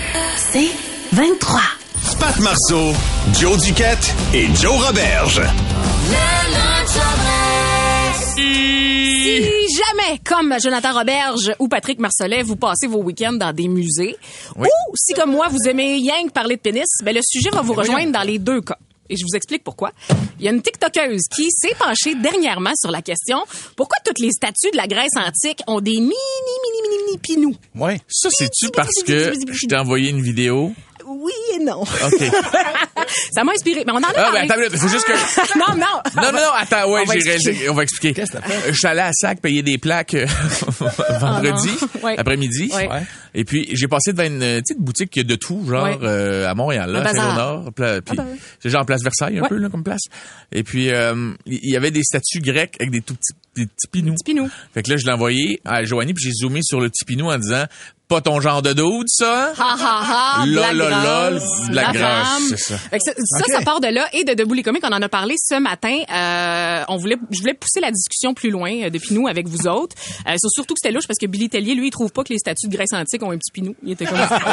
C'est 23. Pat Marceau, Joe Duquette et Joe Roberge. Si jamais, comme Jonathan Roberge ou Patrick Marcelet, vous passez vos week-ends dans des musées, ou si comme moi, vous aimez Yang parler de pénis, ben le sujet va vous rejoindre dans les deux cas. Et je vous explique pourquoi. Il y a une TikTokeuse qui s'est penchée dernièrement sur la question pourquoi toutes les statues de la Grèce antique ont des mini pinous. Ouais. Ça, c'est-tu parce que je t'ai envoyé une vidéo? Oui et non. OK. Ça m'a inspiré. Mais on en a parlé. Attends, il faut juste que... Non, attends, ouais, on va expliquer. Qu'est-ce que t'as fait? Je suis allé à SAC payer des plaques vendredi, après-midi. Ouais. Et puis, j'ai passé devant une petite boutique de tout, genre à Montréal, là, à Saint-Léonard. Puis, c'est genre place Versailles, un peu, là, comme place. Et puis, il y avait des statues grecques avec des tout petits pinous. Fait que là, je l'ai envoyé à Joanie, puis j'ai zoomé sur le petit pinou en disant... Pas ton genre de dude, ça? La grasse, c'est ça. Ça part de là. Et de Debout les comiques, on en a parlé ce matin. Je voulais pousser la discussion plus loin de Pinou avec vous autres. Surtout que c'était louche parce que Billy Tellier, lui, il trouve pas que les statues de Grèce antique ont un petit Pinou. Il était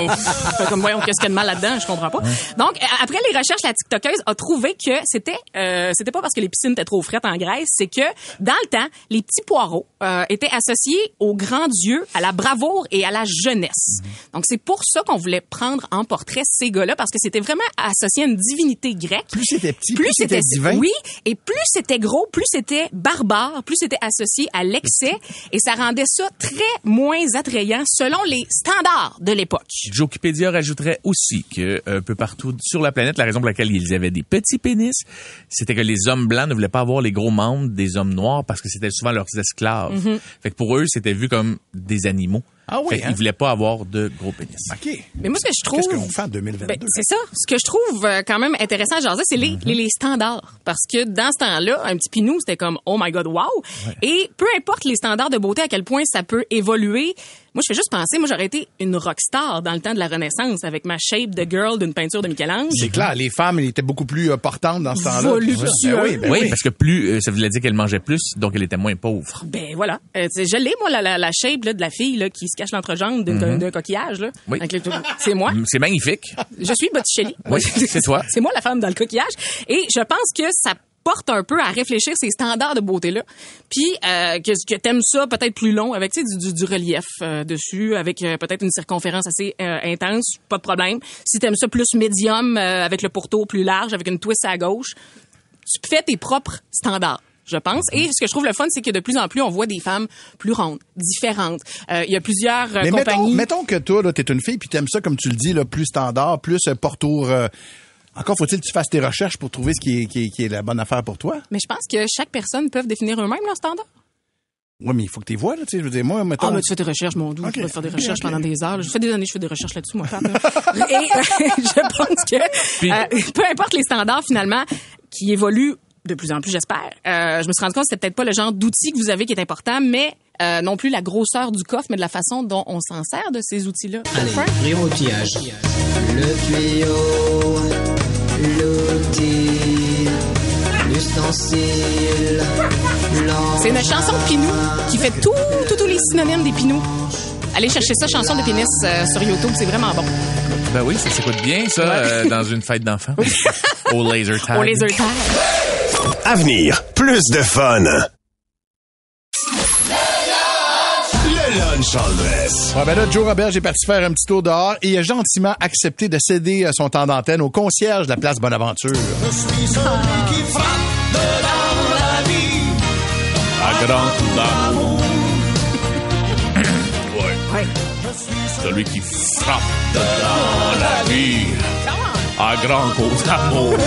comme, voyons, qu'est-ce qu'il y a de mal là-dedans? Je comprends pas. Donc, après les recherches, la TikTokeuse a trouvé que c'était pas parce que les piscines étaient trop frettes en Grèce, c'est que, dans le temps, les petits poireaux, étaient associés aux grands dieux, à la bravoure et à la jeunesse. Donc, c'est pour ça qu'on voulait prendre en portrait ces gars-là, parce que c'était vraiment associé à une divinité grecque. Plus c'était petit, plus c'était divin. Oui, et plus c'était gros, plus c'était barbare, plus c'était associé à l'excès, et ça rendait ça très moins attrayant selon les standards de l'époque. Jokipédia rajouterait aussi que un peu partout sur la planète, la raison pour laquelle ils avaient des petits pénis, c'était que les hommes blancs ne voulaient pas avoir les gros membres des hommes noirs parce que c'était souvent leurs esclaves. Fait que pour eux, c'était vu comme des animaux. Ah oui, Ils voulaient pas avoir de gros pénis. OK. Mais moi, ce que je trouve... Qu'est-ce qu'on fait en 2022? C'est ça. Ce que je trouve quand même intéressant à jaser, c'est les standards. Parce que dans ce temps-là, un petit pinou, c'était comme « Oh my God, wow! Ouais. » Et peu importe les standards de beauté, à quel point ça peut évoluer... Moi, je fais juste penser, j'aurais été une rockstar dans le temps de la Renaissance avec ma shape de girl d'une peinture de Michel-Ange. C'est clair, les femmes, elles étaient beaucoup plus portantes dans ce temps-là. Voluptueuses. Oui, parce que plus, ça voulait dire qu'elle mangeait plus, donc elle était moins pauvre. Ben voilà. Je l'ai, moi, la shape là, de la fille là, qui se cache l'entrejambe d'un coquillage. Là, oui. C'est moi. C'est magnifique. Je suis Botticelli. Oui, c'est toi. C'est moi la femme dans le coquillage. Et je pense que ça porte un peu à réfléchir ces standards de beauté-là. Puis que t'aimes ça peut-être plus long, avec du relief dessus, avec peut-être une circonférence assez intense, pas de problème. Si t'aimes ça plus médium, avec le pourtour plus large, avec une twist à gauche, tu fais tes propres standards, je pense. Et ce que je trouve le fun, c'est que de plus en plus, on voit des femmes plus rondes, différentes. Il y a plusieurs compagnies... Mettons que toi, là, t'es une fille, puis t'aimes ça, comme tu le dis, là, plus standard, plus pourtour... Encore faut-il que tu fasses tes recherches pour trouver ce qui est la bonne affaire pour toi. Mais je pense que chaque personne peut définir eux-mêmes leur standard. Oui, mais il faut que tu les vois, là, tu sais, je veux dire, moi, mettons... Ah, mais tu fais tes recherches, mon doux. Okay. Tu peux faire des recherches pendant des heures. Je fais des années, je fais des recherches là-dessus, moi, Pat. Et je pense que, peu importe les standards, finalement, qui évoluent de plus en plus, j'espère, je me suis rendu compte que c'était peut-être pas le genre d'outil que vous avez qui est important, mais non plus la grosseur du coffre, mais de la façon dont on s'en sert de ces outils-là. Allez, prions au pillage. Le tuyau, l'outil, l'ustensile, c'est une chanson de Pinou qui fait tous les synonymes des Pinous. Allez chercher ça, chanson de pénis sur YouTube, c'est vraiment bon. Ben oui, ça s'écoute bien, ça, dans une fête d'enfants. Au laser tag. Au laser tag. Avenir, plus de fun. Le lunch en dress. Ouais, ben là, Joe Robert, j'ai parti faire un petit tour dehors et il a gentiment accepté de céder son temps d'antenne au concierge de la place Bonaventure. Je suis celui qui frappe dedans la vie à grand coup d'amour. Ouais. Celui qui frappe dedans la vie à grand coup d'amour.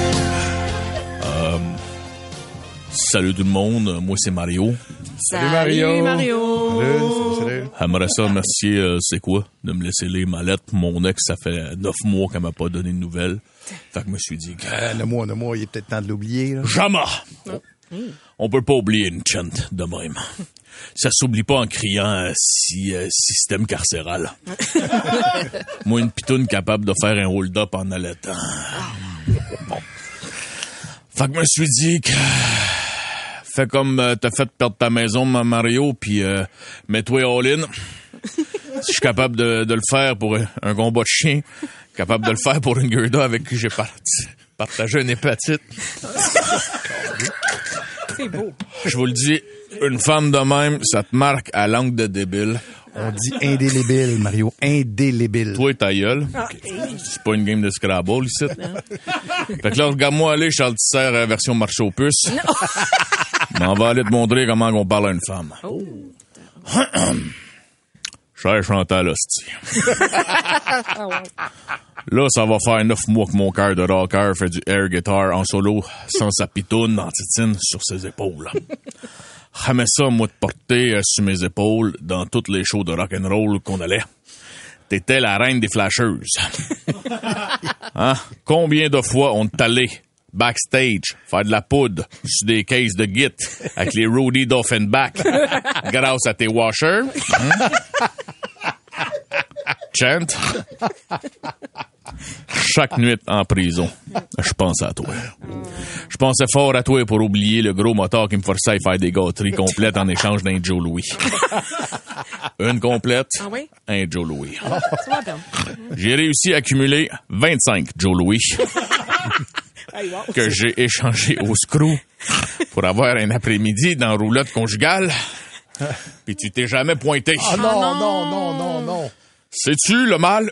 Salut tout le monde, moi c'est Mario. Salut Mario. Salut. J'aimerais ça remercier, c'est quoi, de me laisser les mallettes. Mon ex, ça fait 9 mois qu'elle m'a pas donné de nouvelles. Fait que je me suis dit... 9 mois, il est peut-être temps de l'oublier. Là. Jamais! On peut pas oublier une chante de même. Ça s'oublie pas en criant système carcéral. Moi, une pitoune capable de faire un hold-up en allaitant. Bon. Fait que je me suis dit que... Fais comme t'as fait perdre ta maison, Mario, puis mets-toi all-in. Si je suis capable de le faire pour un combat de chien, capable de le faire pour une Gerda avec qui j'ai partagé une hépatite. C'est beau. Je vous le dis, une femme de même, ça te marque à langue de débile. On dit indélébile, Mario. Indélébile. Toi, ta gueule. C'est pas une game de Scrabble, ici. Fait que là, regarde-moi aller, Charles Tisser, version marché aux puces. On va aller te montrer comment on parle à une femme. Oh. Cher Chantal hostie. Là, ça va faire 9 mois que mon cœur de rocker fait du air guitar en solo, sans sa pitoune en titine sur ses épaules. J'aimais ça, moi, de porter sur mes épaules dans toutes les shows de rock'n'roll qu'on allait. T'étais la reine des flasheuses. Hein? Combien de fois on t'allait backstage faire de la poudre sur des cases de git avec les Rudy d'Offenbach grâce à tes washers? Chant. Chaque nuit en prison, je pense à toi. Je pensais fort à toi pour oublier le gros moteur qui me forçait à faire des gâteries complètes en échange d'un Joe Louis. Une complète, Ah oui? un Joe Louis. Ça va bien. J'ai réussi à accumuler 25 Joe Louis Hey, wow. que j'ai échangé au screw pour avoir un après-midi dans roulotte conjugale. Puis tu t'es jamais pointé. Ah non. Sais-tu le mal?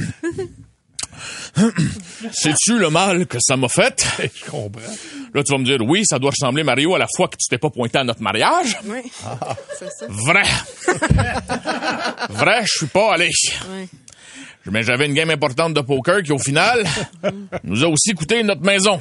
Sais-tu le mal que ça m'a fait? Je comprends. Là, tu vas me dire, oui, ça doit ressembler, Mario, à la fois que tu t'es pas pointé à notre mariage. Oui. C'est ça. Vrai. Vrai, je suis pas allé. Oui. Mais j'avais une game importante de poker qui, au final, nous a aussi coûté notre maison.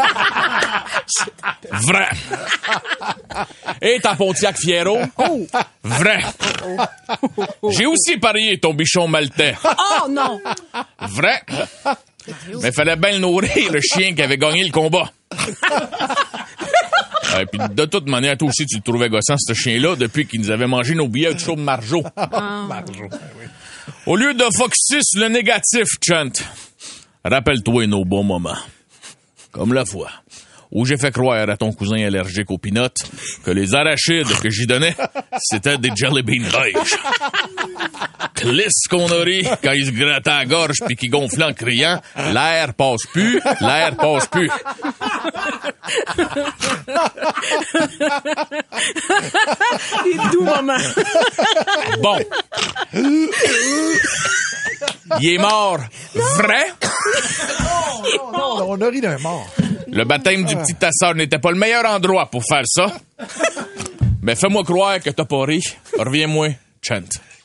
Vrai. Et ta Pontiac Fiero. Vrai. J'ai aussi parié ton bichon maltais. Oh non! Vrai. Mais fallait bien le nourrir, le chien qui avait gagné le combat. Et puis de toute manière, toi aussi, tu le trouvais gossant, ce chien-là, depuis qu'il nous avait mangé nos billets de show de Marjo. Marjo. Au lieu de focusser sur le négatif, Chant, rappelle-toi nos bons moments. Comme la fois où j'ai fait croire à ton cousin allergique aux peanuts que les arachides que j'y donnais, c'était des jelly beans beige. Clisse qu'on a ri quand il se grattait à la gorge puis qu'il gonflait en criant « L'air passe plus, l'air passe plus ». Des doux moments. Bon. Il est mort. Vrai? Non, on a ri d'un mort. Le baptême du petit tasseur n'était pas le meilleur endroit pour faire ça. Mais fais-moi croire que t'as pas ri. Reviens-moi, Chant.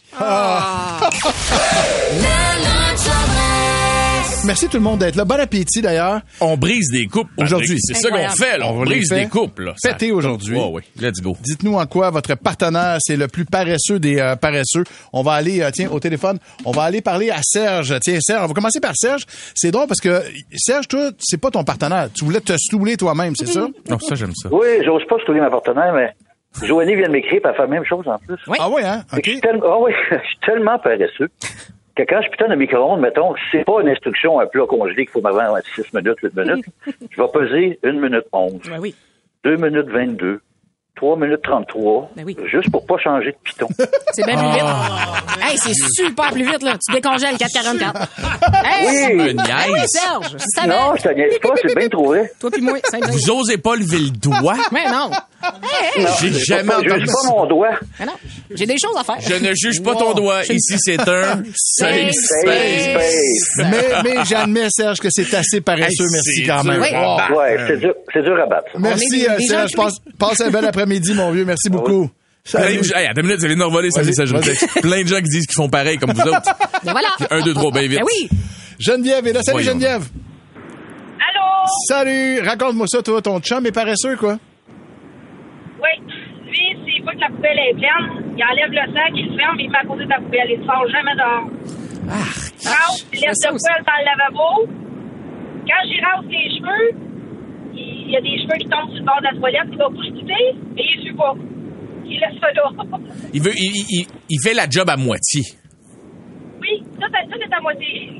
Merci tout le monde d'être là. Bon appétit d'ailleurs. On brise des couples Aujourd'hui. C'est ça qu'on fait, là. On brise des couples, là. Pété aujourd'hui. Oh, oui. Let's go. Dites-nous en quoi votre partenaire, c'est le plus paresseux des paresseux. On va aller, au téléphone, on va aller parler à Serge. Tiens, Serge, on va commencer par Serge. C'est drôle parce que, Serge, toi, c'est pas ton partenaire. Tu voulais te stouler toi-même, c'est ça? Non, ça, j'aime ça. Oui, j'ose pas stouler ma partenaire, mais Joanie vient de m'écrire, puis elle fait la même chose en plus. Oui. Ah oui, hein? Fait que OK. je suis tellement paresseux que quand je putain de micro-ondes, mettons, si c'est pas une instruction, un plat congelé qu'il faut m'avoir à 6 minutes, 8 minutes, je vais peser 1 minute 11, Ben oui. 2 minutes 22, 3 minutes 33, Ben oui. juste pour pas changer de piton. C'est bien plus vite. Hey, c'est super plus vite, là. Tu décongèles 4,44. Hey! Oui. Oui, Serge. Je savais. Non, je te niaise pas, c'est bien trouvé. Toi pis moi, c'est bien. Vous osez pas lever le doigt? Mais non. Hey, hey. Non, J'ai jamais je entendu juge pas mon doigt. Mais non. J'ai des choses à faire. Je ne juge pas ton doigt. Ici, c'est un safe space. Mais j'admets, Serge, que c'est assez paresseux. Hey, Merci c'est quand même. dur. Wow. Ouais, c'est dur à battre. ça. Merci, On est des gens Serge. qui- Passe un bel après-midi, mon vieux. Merci beaucoup. Salut. Hey, attends une minute, ça vient de revoler sa Vas-y, messagerie. vas-y. Plein de gens qui disent qu'ils font pareil comme vous autres. Ben voilà. 1, 2, 3, bien vite. Ben oui. Geneviève est là. Salut, Voyons. Geneviève. Allô? Salut. Raconte-moi ça, toi. Ton chum est paresseux, quoi? Oui. Lui, s'il voit que la poubelle est pleine, il enlève le sac, il le ferme, il met à côté de la poubelle. Il ne sort jamais dehors. Rase, il laisse ça le aussi. poêle dans le lavabo. Quand j'y rase les cheveux, il y a des cheveux qui tombent sur le bord de la toilette, il va pousser, mais il ne suit pas. Il laisse ça là. Il fait la job à moitié. Oui, tout est à moitié.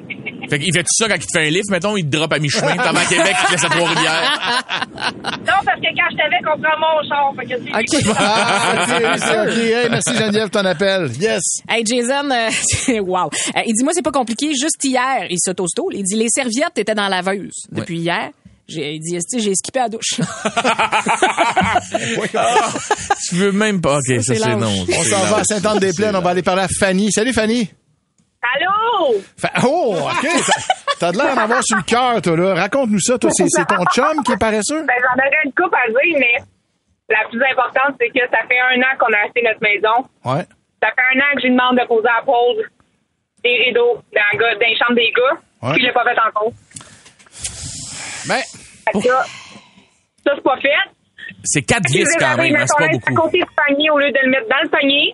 Fait qu'il fait tout ça quand il te fait un lift, mettons, il te drop à mi-chemin, t'en vas à Québec, il te laisse à Trois-Rivières. Non, parce que quand je t'avais, on prend mon char. Fait que OK. OK. Hey, merci Geneviève, ton appel. Yes. Hey, Jason, wow. Il dit, moi, c'est pas compliqué. Juste hier, il s'auto-stole. Il dit, les serviettes étaient dans la laveuse. Depuis hier, il dit, j'ai skippé la douche. Tu veux même pas. OK, ça, c'est non. On s'en va à Sainte-Anne-des-Plaines. On va aller parler à Fanny. Salut, Fanny. Allô? Oh, OK. T'as de l'air d'en avoir sur le cœur, toi, là. Raconte-nous ça, toi. C'est ton chum qui est paresseux? Ben, j'en aurais une coupe à dire, mais la plus importante, c'est que ça fait 1 an qu'on a acheté notre maison. Ouais. Ça fait 1 an que j'ai demandé de poser à la pause des rideaux dans les chambres des gars. Ouais. Puis je l'ai pas fait encore. Ben, Ça, c'est pas fait. C'est 4 vis quand même, hein, c'est pas beaucoup. À côté du panier au lieu de le mettre dans le panier.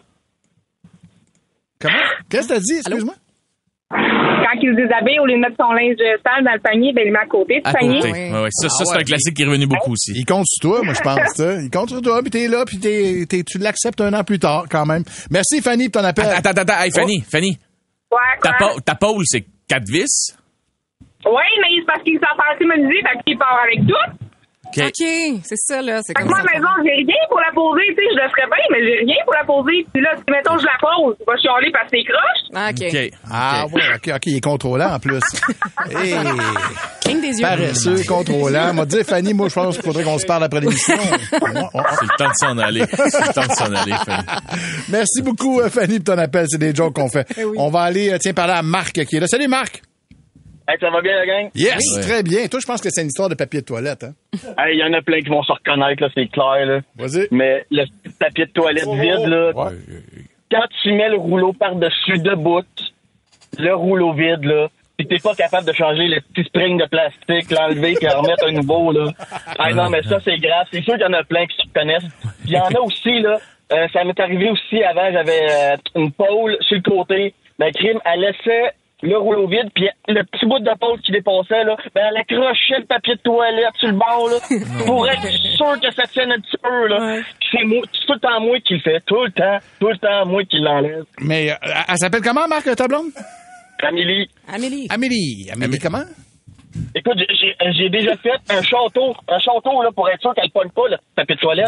comment? Qu'est-ce que t'as dit? Excuse-moi. Quand il se déshabille, au lieu de mettre son linge sale dans le panier, ben, il le met à côté du panier. Côté. Ouais. Ça, c'est un classique qui est revenu beaucoup aussi. Il compte sur toi, moi, je pense. Il compte sur toi, puis t'es là, puis tu l'acceptes 1 an plus tard, quand même. Merci, Fanny, pour ton appel. Attends. Hey, Fanny. Ouais, quoi? Ta pôle, c'est 4 vis? Oui, mais c'est parce qu'il s'en fait me dit, fait qu'il part avec tout. OK, c'est ça, là. C'est Fait que comme moi, ça. à la maison, j'ai rien pour la poser, tu sais, je le ferais bien, mais j'ai rien pour la poser. Puis là, si, mettons, je la pose, je vais chialer parce que c'est croche. Ah, OK. OK. Ah, ouais, OK, il est contrôlant, en plus. Hey, Cligne des yeux. paresseux, contrôlant. M'a dit, Fanny, moi, je pense qu'il faudrait qu'on se parle après l'émission. C'est le temps de s'en aller. Fanny. Merci beaucoup, Fanny, pour ton appel. C'est des jokes qu'on fait. Oui. On va aller, parler à Marc, qui est là. Salut, Marc. Hey, ça va bien, la gang? Yes, Oui. très bien. Toi, je pense que c'est une histoire de papier de toilette, hein? Hey, il y en a plein qui vont se reconnaître, là, c'est clair, là. Vas-y. Mais le papier de toilette vide, là, Ouais. quand tu mets le rouleau par-dessus debout, le rouleau vide, là, pis t'es pas capable de changer le petit spring de plastique, l'enlever puis en remettre un nouveau, là. Ah non, mais ça, c'est grave. C'est sûr qu'il y en a plein qui se reconnaissent. Puis il y en a aussi, là, ça m'est arrivé aussi avant, j'avais une pôle sur le côté. Ben, crime, elle laissait le rouleau vide, puis le petit bout de pôle qui dépassait, là, ben, elle accrochait le papier de toilette sur le bord, là, pour être sûr que ça tienne un petit peu, là. Puis c'est tout le temps moi qui le fais. Tout le temps moi qui l'enlève. Mais elle s'appelle comment, Marc, ta blonde? Amélie. Amélie. Amélie comment? Écoute, j'ai déjà fait un château là, pour être sûr qu'elle pogne pas le papier de toilette.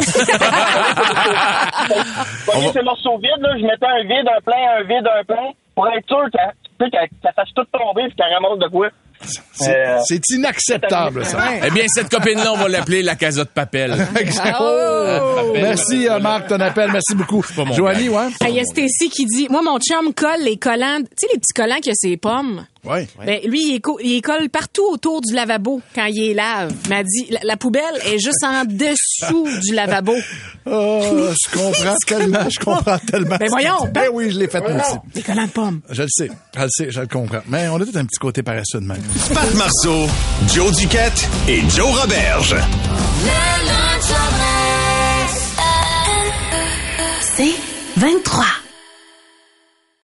Pogner ces morceaux vides, là, je mettais un vide, un plein, pour être sûr que ça fasse tout tomber et qu'elle ramasse de quoi. C'est inacceptable, ça. Eh bien, cette copine-là, on va l'appeler la Casa de Papel. Merci, Marc, ton appel. Merci beaucoup. mon Joanie, ouais? Il y a Stacy qui dit, moi, mon chum colle les collants, tu sais, les petits collants qu'il y a ses pommes. Ouais. Ben, lui, il colle partout autour du lavabo quand il est lave. Il m'a dit, la poubelle est juste en dessous du lavabo. Oh, je comprends tellement. Ben voyons. Ben oui, je l'ai fait moi aussi. Des collants de pommes. Je le sais, je le comprends. Mais on a tout un petit côté paresseux de même. Pat Marceau, Joe Duquette et Joe Roberge. C'est 23.